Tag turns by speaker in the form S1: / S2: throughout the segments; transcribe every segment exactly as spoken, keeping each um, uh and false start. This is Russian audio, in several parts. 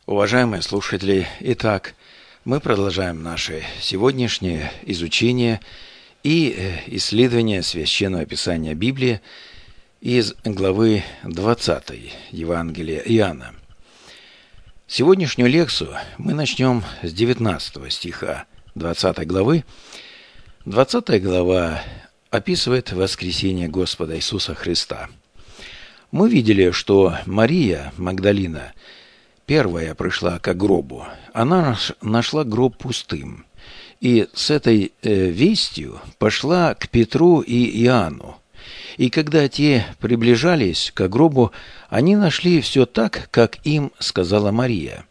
S1: Уважаемые слушатели, итак, мы продолжаем наше сегодняшнее изучение и исследование Священного Писания Библии из главы двадцатой Евангелия Иоанна. Сегодняшнюю лекцию мы начнем с девятнадцатого стиха двадцатой главы. двадцатая глава описывает воскресение Господа Иисуса Христа. Мы видели, что Мария Магдалина первая пришла к гробу. Она нашла гроб пустым. И с этой э, вестью пошла к Петру и Иоанну. И когда те приближались к гробу, они нашли все так, как им сказала Мария.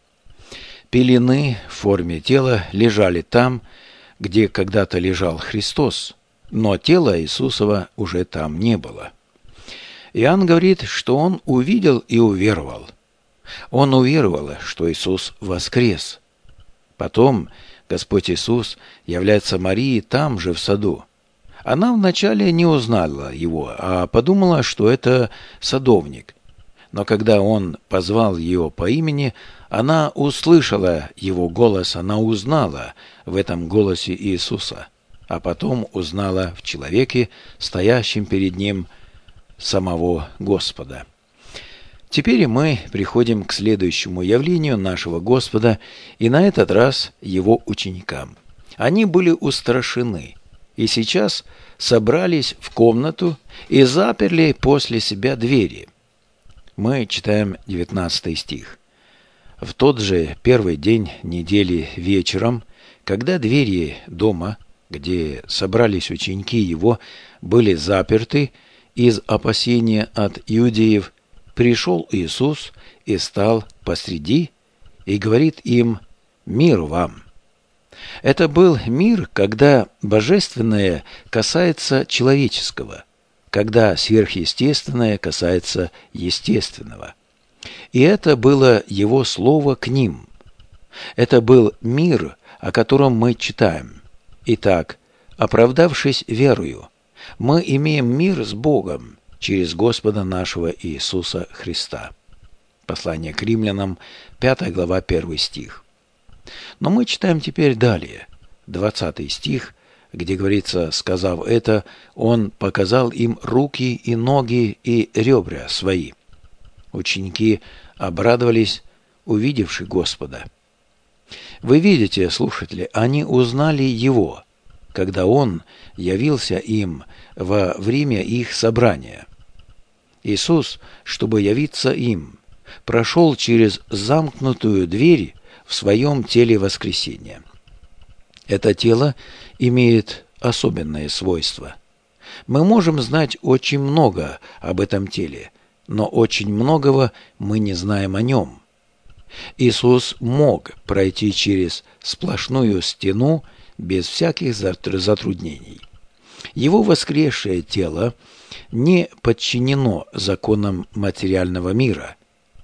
S1: Пелены в форме тела лежали там, где когда-то лежал Христос, но тела Иисусова уже там не было. Иоанн говорит, что он увидел и уверовал. Он уверовал, что Иисус воскрес. Потом Господь Иисус является Марии там же, в саду. Она вначале не узнала его, а подумала, что это садовник. Но когда он позвал ее по имени, она услышала его голос, она узнала в этом голосе Иисуса, а потом узнала в человеке, стоящем перед ним, самого Господа. Теперь мы приходим к следующему явлению нашего Господа, и на этот раз Его ученикам. Они были устрашены, и сейчас собрались в комнату и заперли после себя двери. Мы читаем девятнадцатый стих. В тот же первый день недели вечером, когда двери дома, где собрались ученики Его, были заперты из опасения от иудеев, пришел Иисус и стал посреди и говорит им: «Мир вам». Это был мир, когда божественное касается человеческого, когда сверхъестественное касается естественного. И это было Его слово к ним. Это был мир, о котором мы читаем. Итак, оправдавшись верою, мы имеем мир с Богом через Господа нашего Иисуса Христа. Послание к римлянам, пятая глава, первый стих. Но мы читаем теперь далее, двадцатый стих, где говорится: «Сказав это, Он показал им руки и ноги и ребра свои». Ученики обрадовались, увидевши Господа. Вы видите, слушатели, они узнали Его, когда Он явился им во время их собрания. Иисус, чтобы явиться им, прошел через замкнутую дверь в своем теле воскресения. Это тело имеет особенное свойство. Мы можем знать очень много об этом теле, но очень многого мы не знаем о нем. Иисус мог пройти через сплошную стену без всяких затруднений. Его воскресшее тело не подчинено законам материального мира.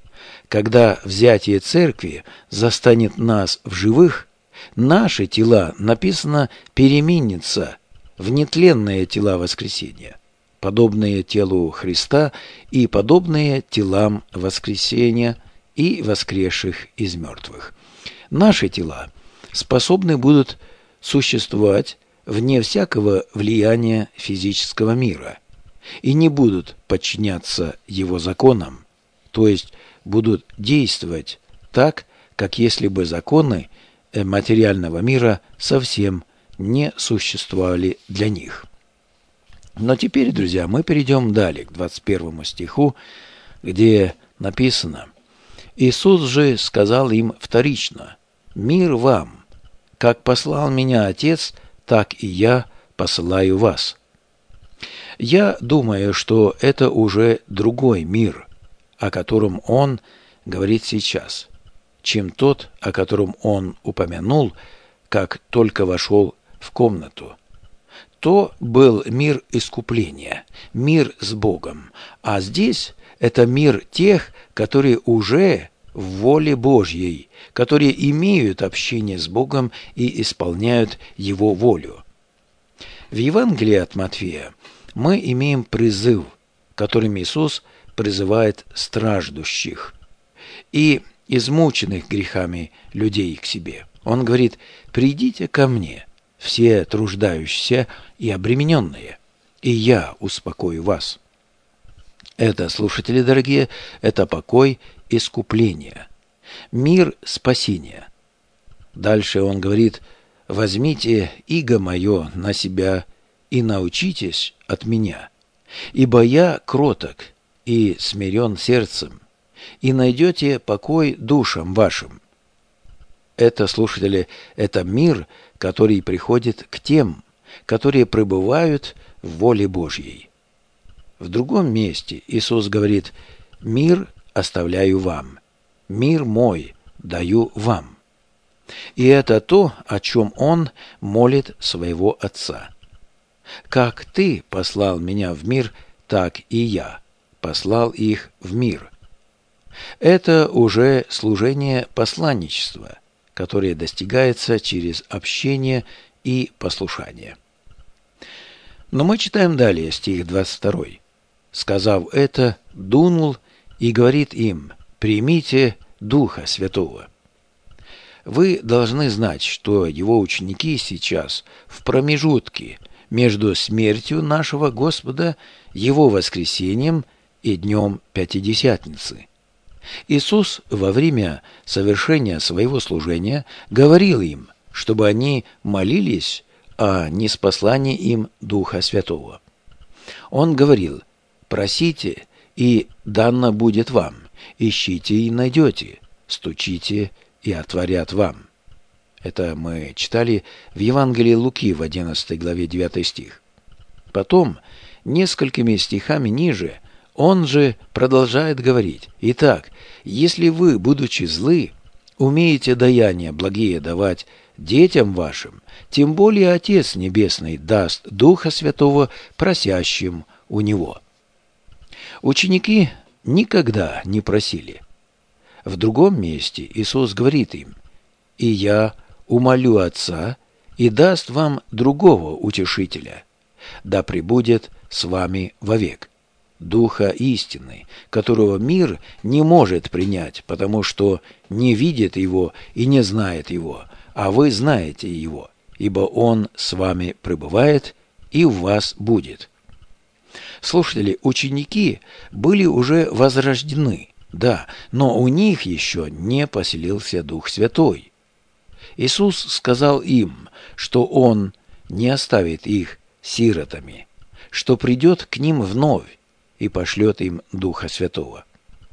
S1: Когда взятие церкви застанет нас в живых, наши тела, написано, переменятся в нетленные тела воскресения, подобные телу Христа и подобные телам воскресения и воскресших из мертвых. Наши тела способны будут существовать вне всякого влияния физического мира и не будут подчиняться его законам, то есть будут действовать так, как если бы законы материального мира совсем не существовали для них. Но теперь, друзья, мы перейдем далее, к двадцать первому стиху, где написано: «Иисус же сказал им вторично: „Мир вам! Как послал меня Отец, так и я посылаю вас“». Я думаю, что это уже другой мир, о котором он говорит сейчас, чем тот, о котором он упомянул, как только вошел в комнату. То был мир искупления, мир с Богом, а здесь это мир тех, которые уже в воле Божьей, которые имеют общение с Богом и исполняют Его волю. В Евангелии от Матфея мы имеем призыв, которым Иисус призывает страждущих. И измученных грехами людей к себе. Он говорит: «Придите ко мне, все труждающиеся и обремененные, и я успокою вас». Это, слушатели дорогие, это покой искупления, мир спасения. Дальше он говорит: «Возьмите иго мое на себя и научитесь от меня, ибо я кроток и смирен сердцем, и найдете покой душам вашим». Это, слушатели, это мир, который приходит к тем, которые пребывают в воле Божьей. В другом месте Иисус говорит: «Мир оставляю вам, мир мой даю вам». И это то, о чем Он молит своего Отца. «Как Ты послал меня в мир, так и я послал их в мир». Это уже служение посланничества, которое достигается через общение и послушание. Но мы читаем далее стих двадцать второй. «Сказав это, дунул и говорит им: примите Духа Святого». Вы должны знать, что его ученики сейчас в промежутке между смертью нашего Господа, его воскресением и днем Пятидесятницы. Иисус во время совершения своего служения говорил им, чтобы они молились о ниспослании им Духа Святого. Он говорил: «Просите, и дано будет вам, ищите и найдете, стучите и отворят вам». Это мы читали в Евангелии Луки в одиннадцатой главе девятый стих. Потом, несколькими стихами ниже, он же продолжает говорить: «Итак, если вы, будучи злы, умеете даяния благие давать детям вашим, тем более Отец Небесный даст Духа Святого просящим у Него». Ученики никогда не просили. В другом месте Иисус говорит им: «И я умолю Отца, и даст вам другого утешителя, да пребудет с вами вовек, Духа истины, которого мир не может принять, потому что не видит его и не знает его, а вы знаете его, ибо он с вами пребывает и в вас будет». Слушатели, ученики были уже возрождены, да, но у них еще не поселился Дух Святой. Иисус сказал им, что Он не оставит их сиротами, что придет к ним вновь и пошлет им Духа Святого.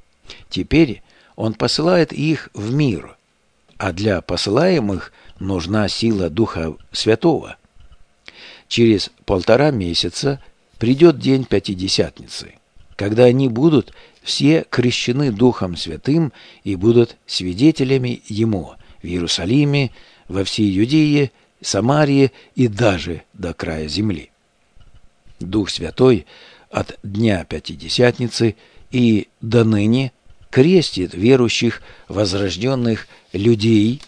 S1: Теперь Он посылает их в мир, а для посылаемых нужна сила Духа Святого. Через полтора месяца придет день Пятидесятницы, когда они будут все крещены Духом Святым и будут свидетелями Ему в Иерусалиме, во всей Иудее, Самарии и даже до края земли. Дух Святой от дня Пятидесятницы и до ныне крестит верующих возрожденных людей,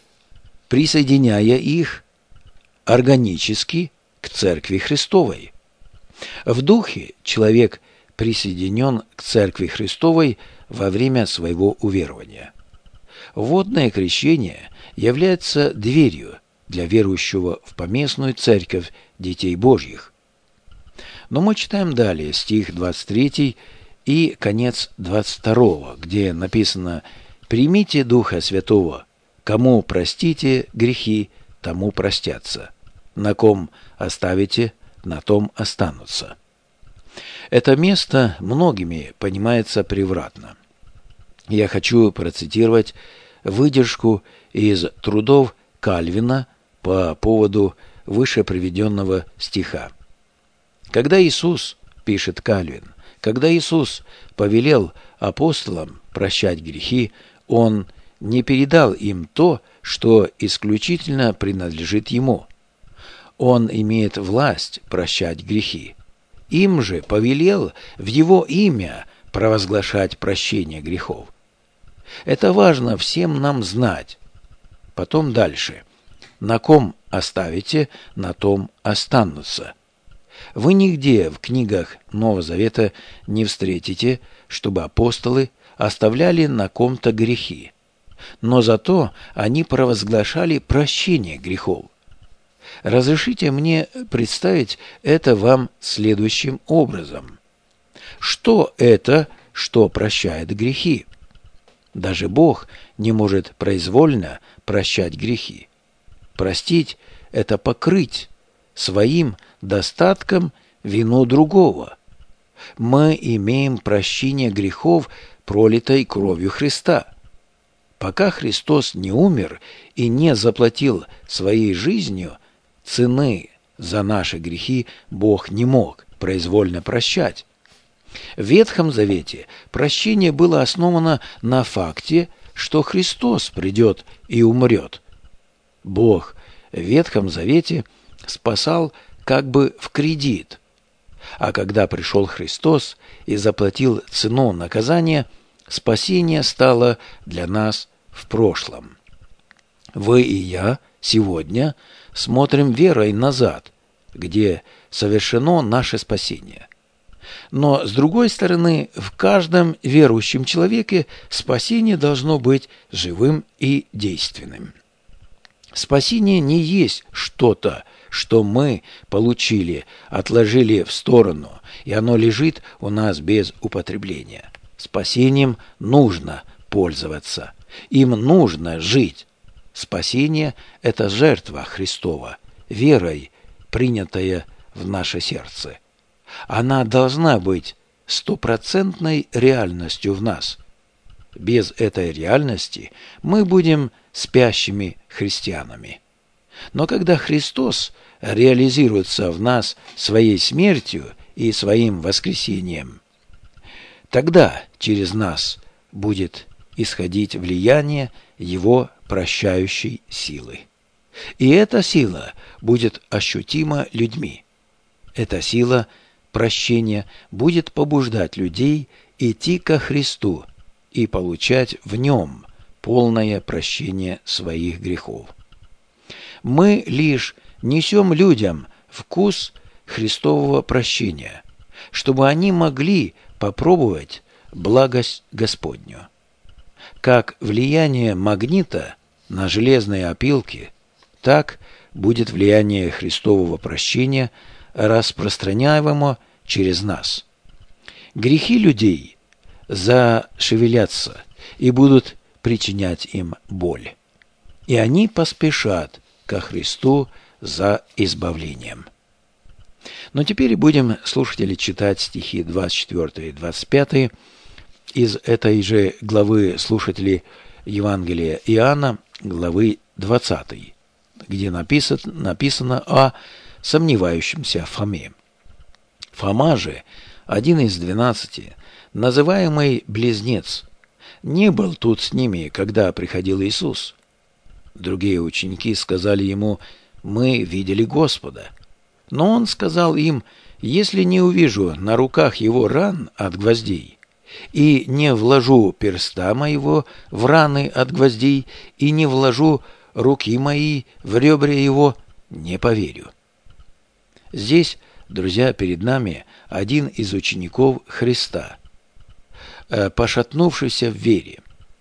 S1: присоединяя их органически к Церкви Христовой. В духе человек присоединен к Церкви Христовой во время своего уверования. Водное крещение является дверью для верующего в поместную церковь детей Божьих. Но мы читаем далее стих двадцать третий и конец двадцать второго, где написано: «Примите Духа Святого, кому простите грехи, тому простятся, на ком оставите, на том останутся». Это место многими понимается превратно. Я хочу процитировать выдержку из трудов Кальвина по поводу выше приведенного стиха. Когда Иисус, пишет Кальвин, когда Иисус повелел апостолам прощать грехи, Он не передал им то, что исключительно принадлежит Ему. Он имеет власть прощать грехи. Им же повелел в Его имя провозглашать прощение грехов. Это важно всем нам знать. Потом дальше. «На ком оставите, на том останутся». Вы нигде в книгах Нового Завета не встретите, чтобы апостолы оставляли на ком-то грехи. но зато они провозглашали прощение грехов. Разрешите мне представить это вам следующим образом. Что это, что прощает грехи? Даже Бог не может произвольно прощать грехи. Простить – это покрыть своим достатком вину другого. Мы имеем прощение грехов, пролитой кровью Христа. Пока Христос не умер и не заплатил своей жизнью цены за наши грехи, Бог не мог произвольно прощать. В Ветхом Завете прощение было основано на факте, что Христос придет и умрет. Бог в Ветхом Завете спасал как бы в кредит, а когда пришел Христос и заплатил цену наказания, спасение стало для нас в прошлом. Вы и я сегодня смотрим верой назад, где совершено наше спасение. Но, с другой стороны, в каждом верующем человеке спасение должно быть живым и действенным. Спасение не есть что-то, что мы получили, отложили в сторону, и оно лежит у нас без употребления. Спасением нужно пользоваться, им нужно жить. Спасение – это жертва Христова, верой, принятая в наше сердце. Она должна быть стопроцентной реальностью в нас. Без этой реальности мы будем спящими христианами. Но когда Христос реализируется в нас своей смертью и своим воскресением, тогда через нас будет исходить влияние Его прощающей силы. И эта сила будет ощутима людьми. Эта сила прощения будет побуждать людей идти ко Христу и получать в Нем полное прощение своих грехов. Мы лишь несем людям вкус Христового прощения, чтобы они могли попробовать благость Господню. Как влияние магнита на железные опилки, так будет влияние Христового прощения распространяемого через нас. Грехи людей зашевелятся и будут причинять им боль, и они поспешат ко Христу за избавлением. Но теперь будем, слушатели, читать стихи двадцать четыре и двадцать пять из этой же главы, слушатели, Евангелия Иоанна, главы двадцатой, где написано, написано о сомневающемся Фоме. Фома же, один из двенадцати, называемый Близнец, не был тут с ними, когда приходил Иисус. Другие ученики сказали ему: «Мы видели Господа». Но он сказал им: «Если не увижу на руках его ран от гвоздей, и не вложу перста моего в раны от гвоздей, и не вложу руки мои в ребра его, не поверю». Здесь, друзья, перед нами один из учеников Христа, пошатнувшийся в вере.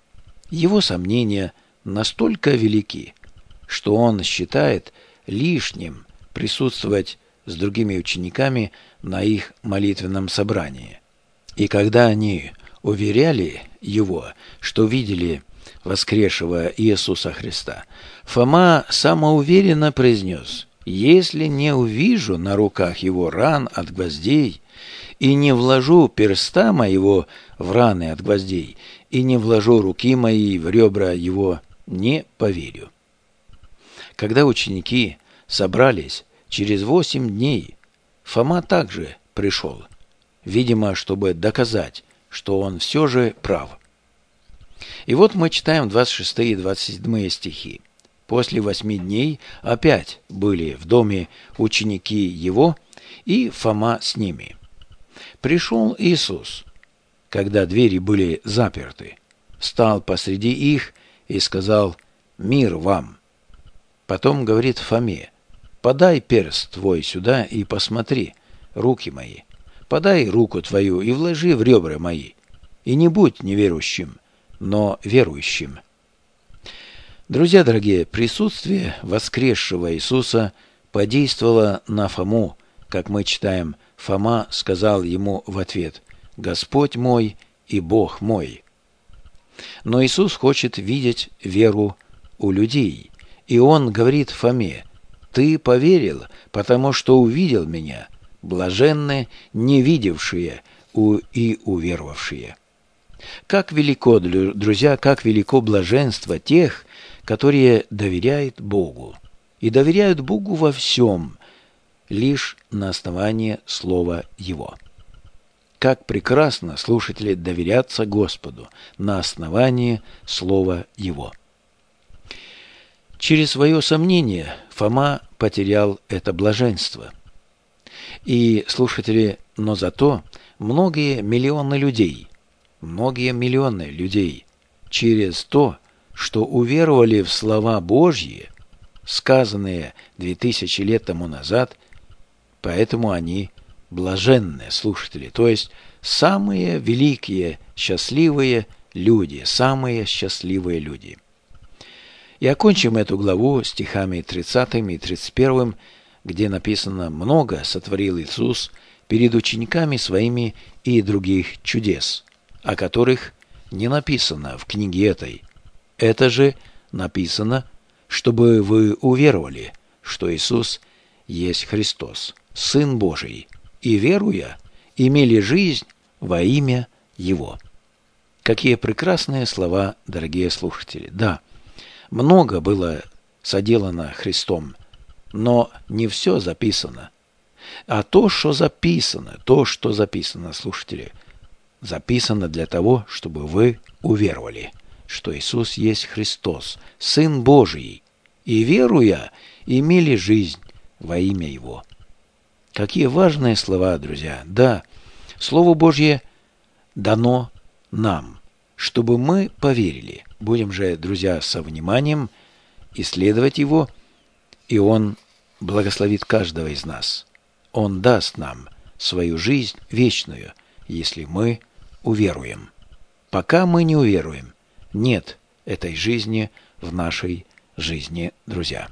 S1: Его сомнения настолько велики, что он считает лишним присутствовать с другими учениками на их молитвенном собрании. И когда они уверяли его, что видели воскресшего Иисуса Христа, Фома самоуверенно произнес: «Если не увижу на руках его ран от гвоздей, и не вложу перста моего в раны от гвоздей, и не вложу руки мои в ребра его, не поверю». Когда ученики собрались через восемь дней, Фома также пришел, видимо, чтобы доказать, что он все же прав. И вот мы читаем двадцать шестые и двадцать седьмые стихи. «После восьми дней опять были в доме ученики его, и Фома с ними. Пришел Иисус, когда двери были заперты, встал посреди их и сказал: «Мир вам». Потом говорит Фоме: «Подай перст твой сюда и посмотри, руки мои. Подай руку твою и вложи в ребра мои, и не будь неверующим, но верующим». Друзья дорогие, присутствие воскресшего Иисуса подействовало на Фому, как мы читаем, Фома сказал ему в ответ: «Господь мой и Бог мой». Но Иисус хочет видеть веру у людей, и Он говорит Фоме: «Ты поверил, потому что увидел Меня, блаженны не видевшие и уверовавшие». Как велико, друзья, как велико блаженство тех, которые доверяют Богу, и доверяют Богу во всем, лишь на основании Слова Его. Как прекрасно, слушатели, доверяться Господу на основании Слова Его. Через свое сомнение Фома потерял это блаженство. И, слушатели, но зато многие миллионы людей, многие миллионы людей через то, что уверовали в слова Божьи, сказанные две тысячи лет тому назад, поэтому они блаженные слушатели, то есть самые великие, счастливые люди, самые счастливые люди. И окончим эту главу стихами тридцатым и тридцать первым, где написано: «Много сотворил Иисус перед учениками своими и других чудес, о которых не написано в книге этой. Это же написано, чтобы вы уверовали, что Иисус есть Христос, Сын Божий, и, веруя, имели жизнь во имя Его». Какие прекрасные слова, дорогие слушатели! Да, много было соделано Христом, но не все записано. А то, что записано, то, что записано, слушатели, записано для того, чтобы вы уверовали, что Иисус есть Христос, Сын Божий, и, веруя, имели жизнь во имя Его. Какие важные слова, друзья! Да, Слово Божье дано нам, чтобы мы поверили. Будем же, друзья, со вниманием исследовать его, и Он благословит каждого из нас. Он даст нам свою жизнь вечную, если мы уверуем. Пока мы не уверуем, нет этой жизни в нашей жизни, друзья.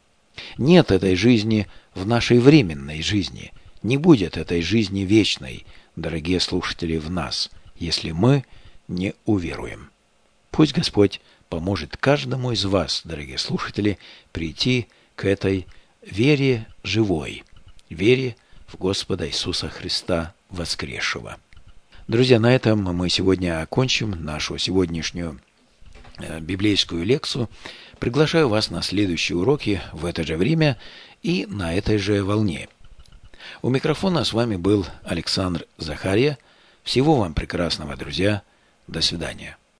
S1: Нет этой жизни в нашей временной жизни. Не будет этой жизни вечной, дорогие слушатели, в нас, если мы не уверуем. Пусть Господь поможет каждому из вас, дорогие слушатели, прийти к этой вере живой, вере в Господа Иисуса Христа воскресшего. Друзья, на этом мы сегодня окончим нашу сегодняшнюю библейскую лекцию. Приглашаю вас на следующие уроки в это же время и на этой же волне. У микрофона с вами был Александр Захарья. Всего вам прекрасного, друзья. До свидания.